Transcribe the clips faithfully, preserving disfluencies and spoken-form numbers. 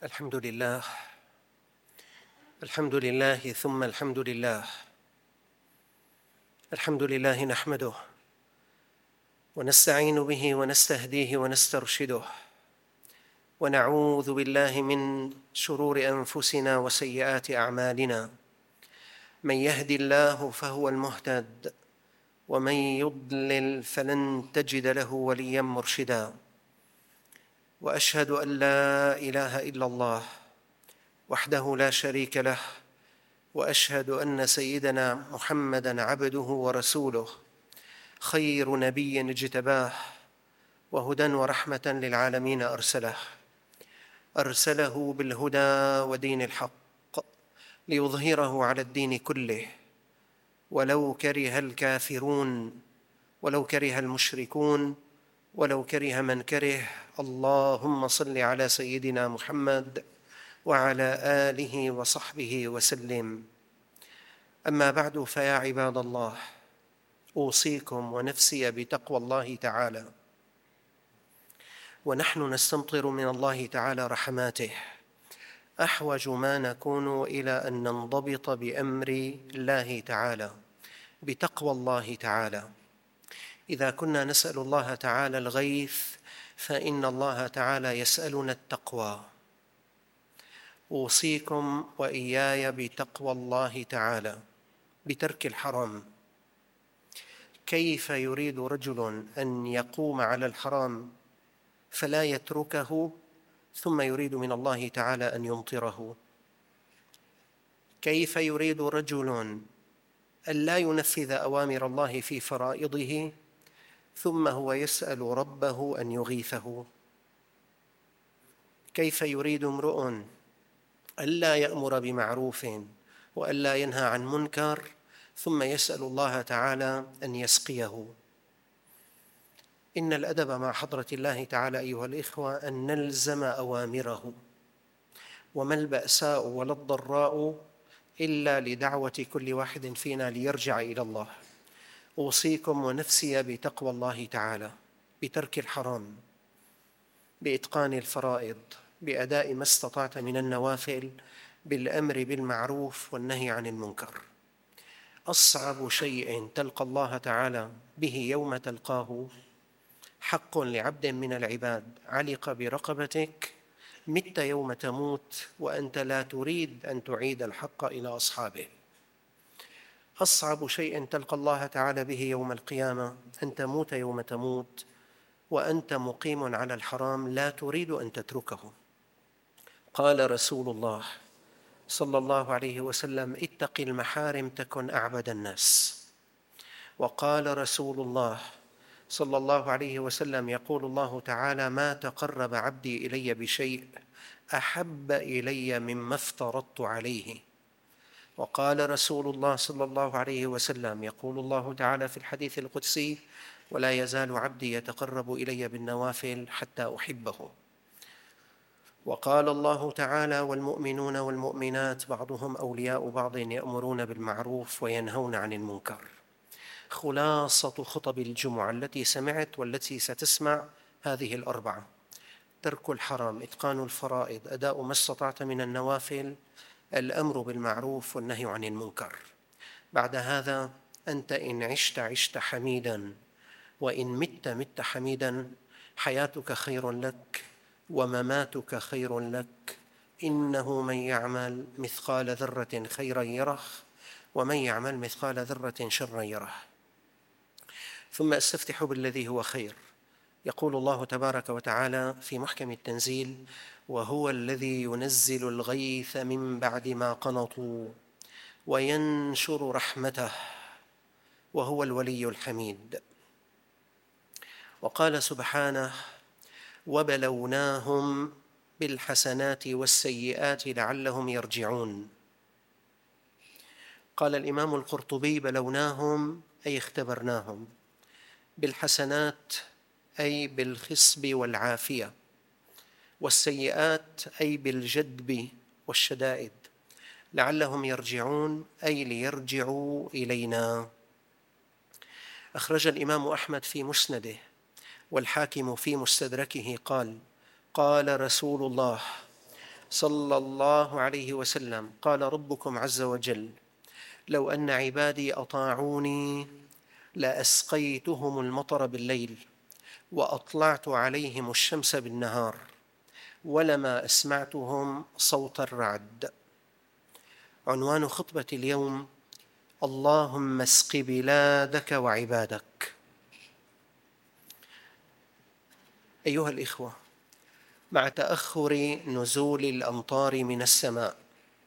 الحمد لله الحمد لله ثم الحمد لله الحمد لله نحمده ونستعين به ونستهديه ونسترشده ونعوذ بالله من شرور أنفسنا وسيئات أعمالنا. من يهد الله فهو المهتد ومن يضلل فلن تجد له وليا مرشدا. وأشهد أن لا إله إلا الله وحده لا شريك له، وأشهد أن سيدنا محمدًا عبده ورسوله، خير نبي اجتباه وهدى ورحمة للعالمين أرسله أرسله بالهدى ودين الحق ليظهره على الدين كله ولو كره الكافرون ولو كره المشركون ولو كره من كره. اللهم صل على سيدنا محمد وعلى آله وصحبه وسلم. أما بعد، فيا عباد الله، أوصيكم ونفسي بتقوى الله تعالى، ونحن نستمطر من الله تعالى رحماته. أحوج ما نكون إلى أن ننضبط بأمر الله تعالى، بتقوى الله تعالى. إذا كنا نسأل الله تعالى الغيث فإن الله تعالى يسألنا التقوى. أوصيكم وإياي بتقوى الله تعالى، بترك الحرام. كيف يريد رجل أن يقوم على الحرام فلا يتركه، ثم يريد من الله تعالى أن يمطره؟ كيف يريد رجل أن لا ينفذ أوامر الله في فرائضه، ثم هو يسأل ربه أن يغيثه؟ كيف يريد امرؤ ألا يأمر بمعروف وألا ينهى عن منكر، ثم يسأل الله تعالى أن يسقيه؟ إن الأدب مع حضرة الله تعالى أيها الإخوة أن نلزم أوامره، وما البأساء ولا الضراء إلا لدعوة كل واحد فينا ليرجع إلى الله. أوصيكم ونفسي بتقوى الله تعالى، بترك الحرام، بإتقان الفرائض، بأداء ما استطعت من النوافل، بالأمر بالمعروف والنهي عن المنكر. أصعب شيء تلقى الله تعالى به يوم تلقاه حق لعبد من العباد علق برقبتك، مت يوم تموت وأنت لا تريد أن تعيد الحق إلى أصحابه. أصعب شيء تلقى الله تعالى به يوم القيامة أن تموت يوم تموت وأنت مقيم على الحرام لا تريد أن تتركه. قال رسول الله صلى الله عليه وسلم: اتق المحارم تكن أعبد الناس. وقال رسول الله صلى الله عليه وسلم: يقول الله تعالى: ما تقرب عبدي إلي بشيء أحب إلي مما افترضت عليه. وقال رسول الله صلى الله عليه وسلم: يقول الله تعالى في الحديث القدسي: ولا يزال عبدي يتقرب إلي بالنوافل حتى أحبه. وقال الله تعالى: والمؤمنون والمؤمنات بعضهم أولياء بعض يأمرون بالمعروف وينهون عن المنكر. خلاصة خطب الجمعة التي سمعت والتي ستسمع هذه الأربعة: ترك الحرام، إتقان الفرائض، أداء ما استطعت من النوافل، الأمر بالمعروف والنهي عن المنكر. بعد هذا أنت إن عشت عشت حميداً، وإن مت مت حميداً. حياتك خير لك ومماتك خير لك. إنه من يعمل مثقال ذرة خيراً يره، ومن يعمل مثقال ذرة شراً يره. ثم أستفتح بالذي هو خير. يقول الله تبارك وتعالى في محكم التنزيل: وهو الذي ينزل الغيث من بعد ما قنطوا وينشر رحمته وهو الولي الحميد. وقال سبحانه: وبلوناهم بالحسنات والسيئات لعلهم يرجعون. قال الإمام القرطبي: بلوناهم أي اختبرناهم، بالحسنات أي بالخصب والعافية، والسيئات أي بالجدب والشدائد، لعلهم يرجعون أي ليرجعوا إلينا. أخرج الإمام أحمد في مسنده والحاكم في مستدركه قال: قال رسول الله صلى الله عليه وسلم قال ربكم عز وجل: لو أن عبادي أطاعوني لأسقيتهم المطر بالليل وأطلعت عليهم الشمس بالنهار ولما أسمعتهم صوت الرعد. عنوان خطبة اليوم: اللهم اسق بلادك وعبادك. أيها الإخوة، مع تأخر نزول الأمطار من السماء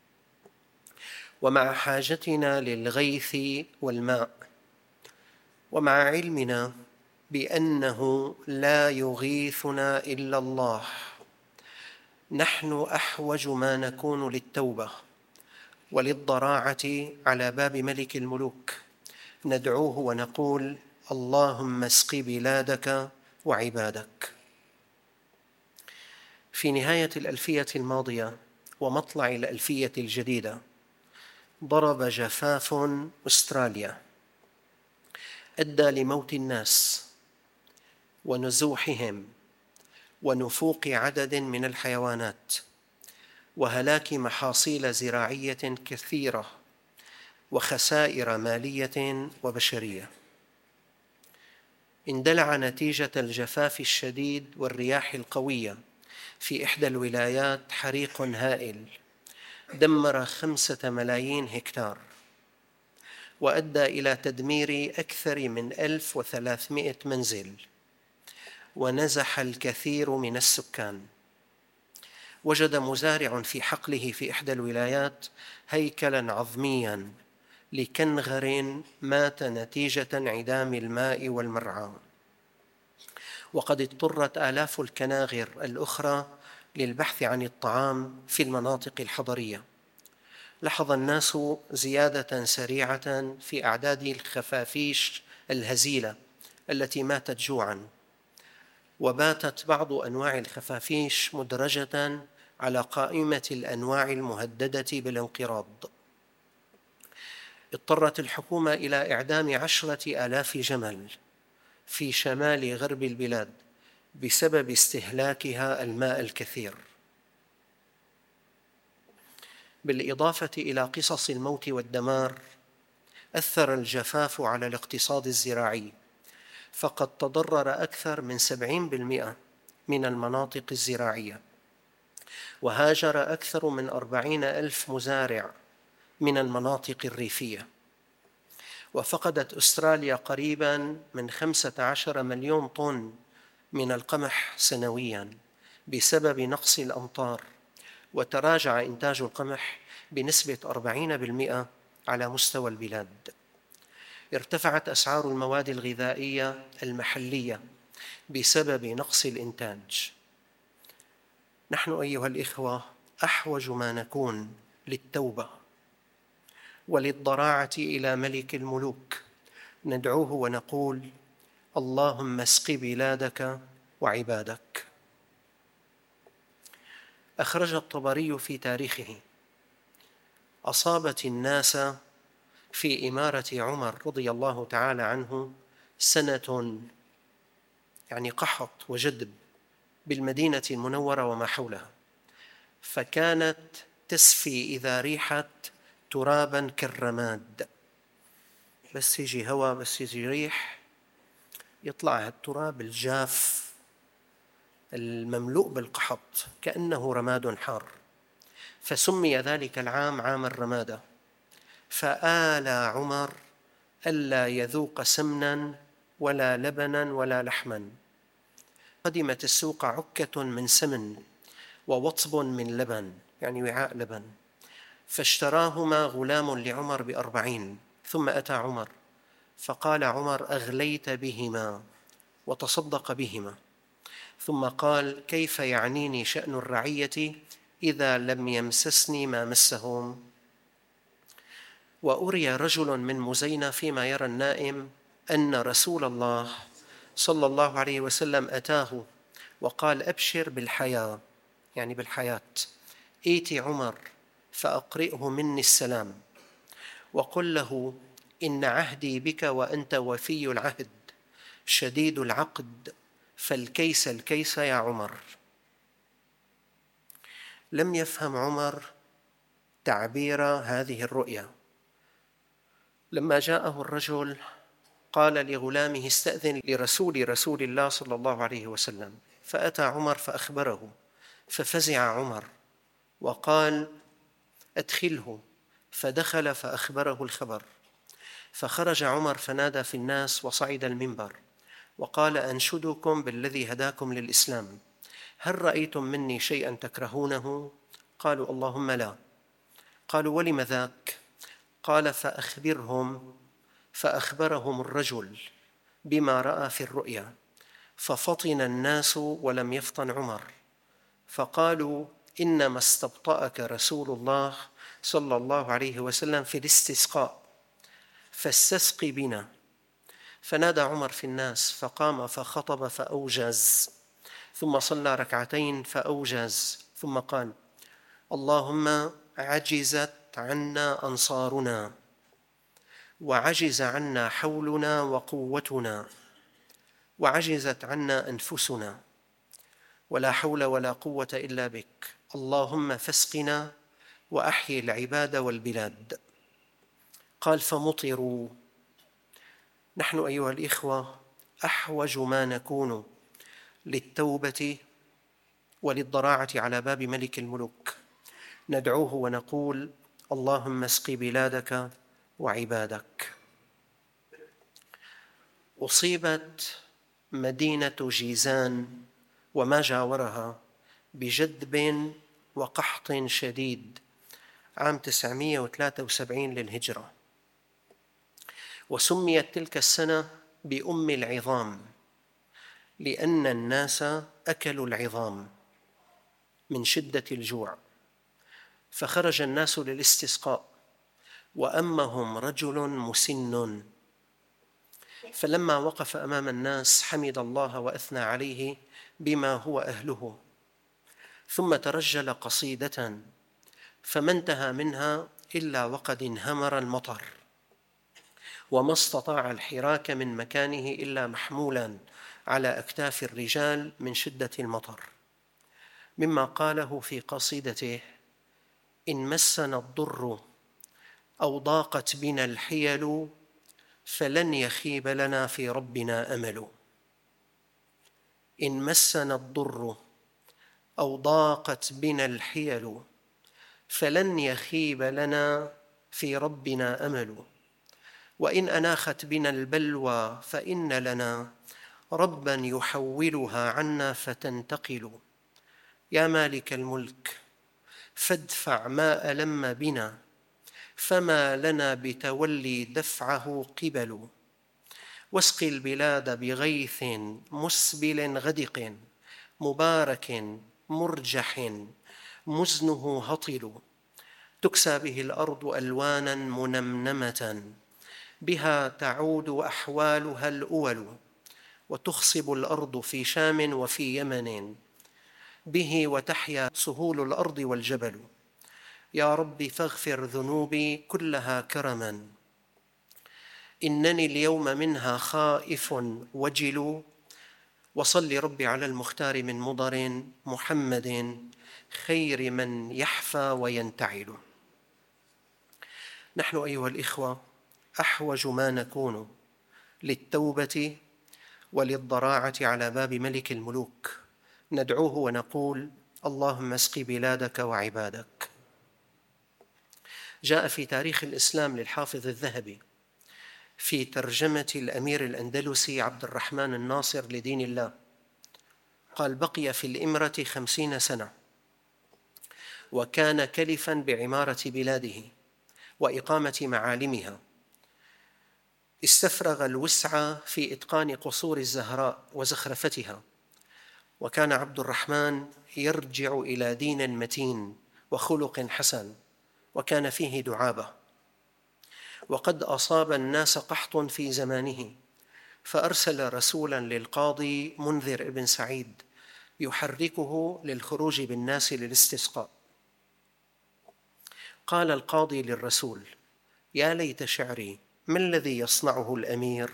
ومع حاجتنا للغيث والماء ومع علمنا بأنه لا يغيثنا إلا الله، نحن أحوج ما نكون للتوبة وللضراعة على باب ملك الملوك، ندعوه ونقول: اللهم اسق بلادك وعبادك. في نهاية الألفية الماضية ومطلع الألفية الجديدة ضرب جفاف أستراليا أدى لموت الناس ونزوحهم ونفوق عدد من الحيوانات وهلاك محاصيل زراعية كثيرة وخسائر مالية وبشرية. اندلع نتيجة الجفاف الشديد والرياح القوية في إحدى الولايات حريق هائل دمر خمسة ملايين هكتار وأدى إلى تدمير أكثر من ألف وثلاثمائة منزل ونزح الكثير من السكان. وجد مزارع في حقله في إحدى الولايات هيكلاً عظمياً لكنغر مات نتيجة انعدام الماء والمرعى، وقد اضطرت آلاف الكناغر الأخرى للبحث عن الطعام في المناطق الحضرية. لاحظ الناس زيادة سريعة في أعداد الخفافيش الهزيلة التي ماتت جوعاً، وباتت بعض أنواع الخفافيش مدرجة على قائمة الأنواع المهددة بالانقراض. اضطرت الحكومة إلى إعدام عشرة آلاف جمل في شمال غرب البلاد بسبب استهلاكها الماء الكثير. بالإضافة إلى قصص الموت والدمار، أثر الجفاف على الاقتصاد الزراعي، فقد تضرر أكثر من سبعين بالمئة من المناطق الزراعية، وهاجر أكثر من أربعين ألف مزارع من المناطق الريفية، وفقدت أستراليا قريباً من خمسة عشر مليون طن من القمح سنوياً بسبب نقص الأمطار، وتراجع إنتاج القمح بنسبة أربعين بالمئة على مستوى البلاد. ارتفعت أسعار المواد الغذائية المحلية بسبب نقص الإنتاج. نحن أيها الإخوة أحوج ما نكون للتوبة وللضراعة إلى ملك الملوك، ندعوه ونقول: اللهم اسق بلادك وعبادك. أخرج الطبري في تاريخه: أصابت الناس في إمارة عمر رضي الله تعالى عنه سنة، يعني قحط وجدب، بالمدينة المنورة وما حولها، فكانت تسفي إذا ريحت تراباً كالرماد. بس يجي هواء، بس يجي ريح، يطلع التراب الجاف المملوء بالقحط كأنه رماد حار، فسمي ذلك العام عام الرمادة. فآل عمر ألا يذوق سمناً ولا لبناً ولا لحماً. قدمت السوق عكة من سمن ووطب من لبن، يعني وعاء لبن، فاشتراهما غلام لعمر بأربعين، ثم أتى عمر فقال عمر: أغليت بهما، وتصدق بهما، ثم قال: كيف يعنيني شأن الرعية إذا لم يمسسني ما مسهم؟ وأري رجل من مزينة فيما يرى النائم أن رسول الله صلى الله عليه وسلم أتاه وقال: أبشر بالحياة، يعني بالحياة، ائت عمر فأقرئه مني السلام وقل له: إن عهدي بك وأنت وفي العهد شديد العقد، فالكيس الكيس يا عمر. لم يفهم عمر تعبير هذه الرؤيا. لما جاءه الرجل قال لغلامه استأذن لرسول رسول الله صلى الله عليه وسلم، فأتى عمر فأخبره، ففزع عمر وقال أدخله، فدخل فأخبره الخبر. فخرج عمر فنادى في الناس وصعد المنبر وقال أنشدكم بالذي هداكم للإسلام، هل رأيتم مني شيئا تكرهونه؟ قالوا اللهم لا. قالوا ولم ذاك؟ قال فأخبرهم فأخبرهم الرجل بما رأى في الرؤيا، ففطن الناس ولم يفطن عمر، فقالوا إنما استبطأك رسول الله صلى الله عليه وسلم في الاستسقاء فاستسق بنا. فنادى عمر في الناس فقام فخطب فأوجز، ثم صلى ركعتين فأوجز، ثم قال اللهم عجزت عنا أنصارنا وعجز عنا حولنا وقوتنا وعجزت عنا أنفسنا ولا حول ولا قوة إلا بك، اللهم فاسقنا وأحيي العباد والبلاد. قال فمطروا. نحن أيها الإخوة أحوج ما نكون للتوبة وللضراعة على باب ملك الملوك، ندعوه ونقول اللهم اسق بلادك وعبادك. أصيبت مدينة جيزان وما جاورها بجدب وقحط شديد عام تسعمائة وثلاثة وسبعين للهجرة، وسميت تلك السنة بأم العظام لأن الناس أكلوا العظام من شدة الجوع، فخرج الناس للاستسقاء وأمهم رجل مسن، فلما وقف أمام الناس حمد الله وأثنى عليه بما هو أهله، ثم ترجل قصيدة فما انتهى منها إلا وقد انهمر المطر، وما استطاع الحراك من مكانه إلا محمولا على أكتاف الرجال من شدة المطر، مما قاله في قصيدته إن مسنا الضر أو ضاقت بنا الحيل فلن يخيب لنا في ربنا أمل. إن مسنا الضر أو ضاقت بنا الحيل فلن يخيب لنا في ربنا أمل، وإن أناخت بنا البلوى فإن لنا ربا يحولها عنا فتنتقل. يا مالك الملك فادفع ما ألم بنا فما لنا بتولي دفعه قبل، واسق البلاد بغيث مسبل غدق مبارك مرجح مزنه هطل، تكسى به الأرض ألوانا منمنمة بها تعود أحوالها الأول، وتخصب الأرض في شام وفي يمن به وتحيا سهول الأرض والجبل. يا رب فاغفر ذنوبي كلها كرما إنني اليوم منها خائف وجل، وصل ربي على المختار من مضر محمد خير من يحفى وينتعل. نحن أيها الإخوة أحوج ما نكون للتوبة وللضراعة على باب ملك الملوك، ندعوه ونقول اللهم اسق بلادك وعبادك. جاء في تاريخ الإسلام للحافظ الذهبي في ترجمة الأمير الأندلسي عبد الرحمن الناصر لدين الله، قال بقي في الإمرة خمسين سنة، وكان كلفا بعمارة بلاده وإقامة معالمها، استفرغ الوسع في إتقان قصور الزهراء وزخرفتها، وكان عبد الرحمن يرجع إلى دين متين وخلق حسن، وكان فيه دعابة. وقد أصاب الناس قحط في زمانه، فأرسل رسولا للقاضي منذر بن سعيد يحركه للخروج بالناس للاستسقاء. قال القاضي للرسول يا ليت شعري ما الذي يصنعه الأمير؟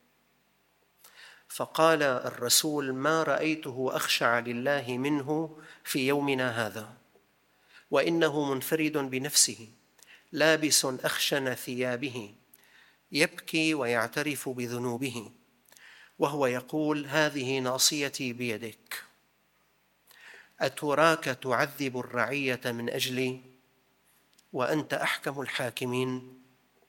فقال الرسول ما رأيته أخشع لله منه في يومنا هذا. وإنه منفرد بنفسه لابس أخشن ثيابه يبكي ويعترف بذنوبه، وهو يقول: هذه ناصيتي بيدك، أتراك تعذب الرعية من أجلي وأنت أحكم الحاكمين؟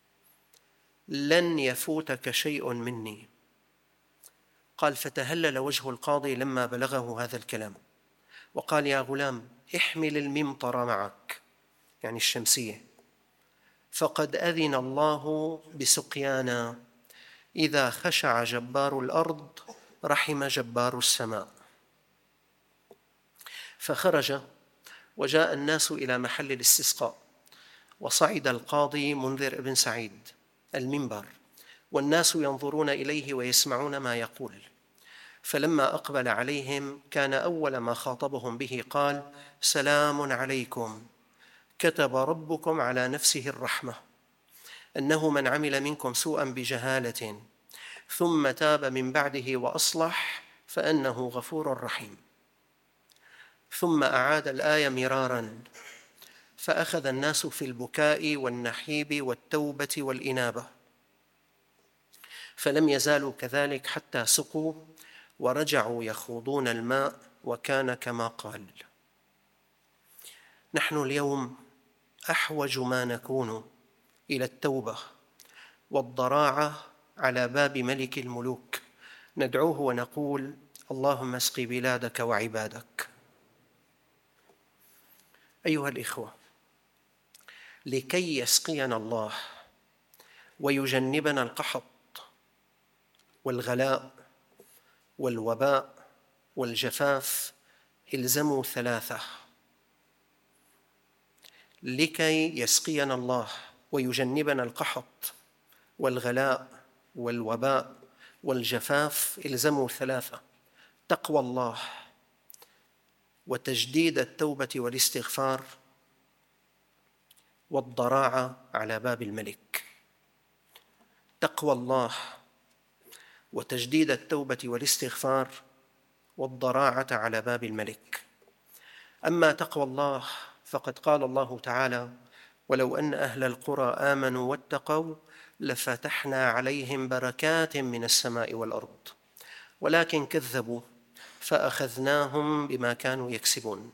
لن يفوتك شيء مني. قال: فتهلل وجه القاضي لما بلغه هذا الكلام، وقال: يا غلام، احمل الممطر معك، يعني الشمسية، فقد أذن الله بسقيانا. إذا خشع جبار الأرض رحم جبار السماء. فخرج وجاء الناس إلى محل الاستسقاء، وصعد القاضي منذر بن سعيد المنبر، والناس ينظرون إليه ويسمعون ما يقول. فلما أقبل عليهم كان أول ما خاطبهم به قال: سلام عليكم، كتب ربكم على نفسه الرحمة أنه من عمل منكم سوءا بجهالة ثم تاب من بعده وأصلح فأنه غفور رحيم. ثم أعاد الآية مرارا، فأخذ الناس في البكاء والنحيب والتوبة والإنابة، فلم يزالوا كذلك حتى سقوا ورجعوا يخوضون الماء، وكان كما قال. نحن اليوم أحوج ما نكون إلى التوبة والضراعة على باب ملك الملوك، ندعوه ونقول: اللهم اسق بلادك وعبادك. أيها الإخوة، لكي يسقينا الله ويجنبنا القحط والغلاء والوباء والجفاف الزموا ثلاثة. لكي يسقينا الله ويجنبنا القحط والغلاء والوباء والجفاف الزموا ثلاثة: تقوى الله، وتجديد التوبة والاستغفار، والضراعة على باب الملك. تقوى الله وتجديد التوبة والاستغفار والضراعة على باب الملك. أما تقوى الله فقد قال الله تعالى: ولو أن أهل القرى آمنوا واتقوا لفتحنا عليهم بركات من السماء والأرض، ولكن كذبوا فأخذناهم بما كانوا يكسبون.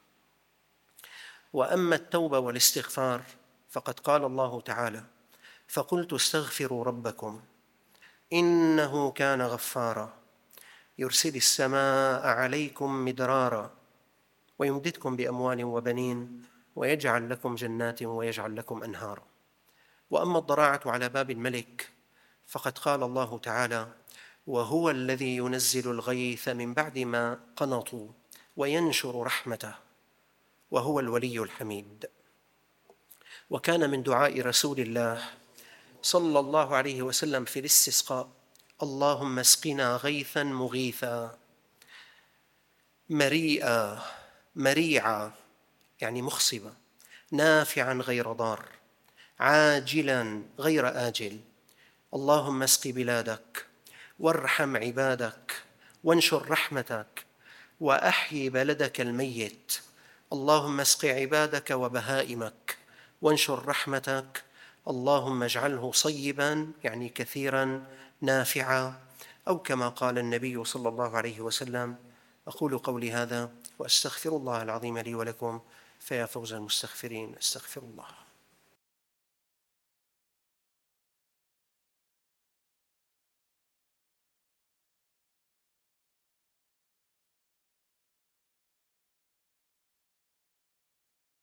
وأما التوبة والاستغفار فقد قال الله تعالى: فقلت استغفروا ربكم إنه كان غفارا يرسل السماء عليكم مدرارا ويمددكم بأموال وبنين ويجعل لكم جنات ويجعل لكم أنهارا. وأما الضراعة على باب الملك فقد قال الله تعالى: وهو الذي ينزل الغيث من بعد ما قنطوا وينشر رحمته وهو الولي الحميد. وكان من دعاء رسول الله صلى الله عليه وسلم في الاستسقاء: اللهم اسقنا غيثا مغيثا مريئا، مريعا يعني مخصبا، نافعا غير ضار، عاجلا غير آجل. اللهم اسق بلادك وارحم عبادك وانشر رحمتك وأحيي بلدك الميت. اللهم اسق عبادك وبهائمك وانشر رحمتك. اللهم اجعله صيبا يعني كثيرا نافعا، أو كما قال النبي صلى الله عليه وسلم. أقول قولي هذا وأستغفر الله العظيم لي ولكم، فيا فوز المستغفرين. استغفر الله.